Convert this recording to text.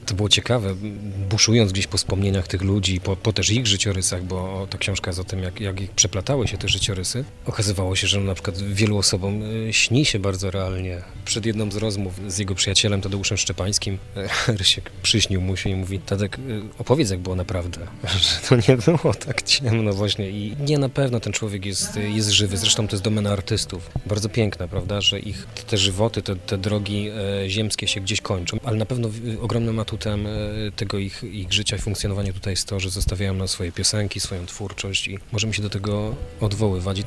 To było ciekawe, buszując gdzieś po wspomnieniach tych ludzi, po też ich życiorysach, bo ta książka jest o tym, jak ich przeplatały się te życiorysy. Okazywało się, że na przykład wielu osobom śni się bardzo realnie. Przed jedną z rozmów z jego przyjacielem Tadeuszem Szczepańskim Rysiek przyśnił mu się i mówi: Tadek, opowiedz, jak było naprawdę, że to nie było tak ciemno właśnie i nie, na pewno ten człowiek jest żywy, zresztą to jest domena artystów. Bardzo piękna, prawda, że ich te żywoty, te drogi ziemskie się gdzieś kończą, ale na pewno ogromnym atutem tego ich życia i funkcjonowania tutaj jest to, że zostawiają nam swoje piosenki, swoją twórczość i możemy się do tego odwoływać.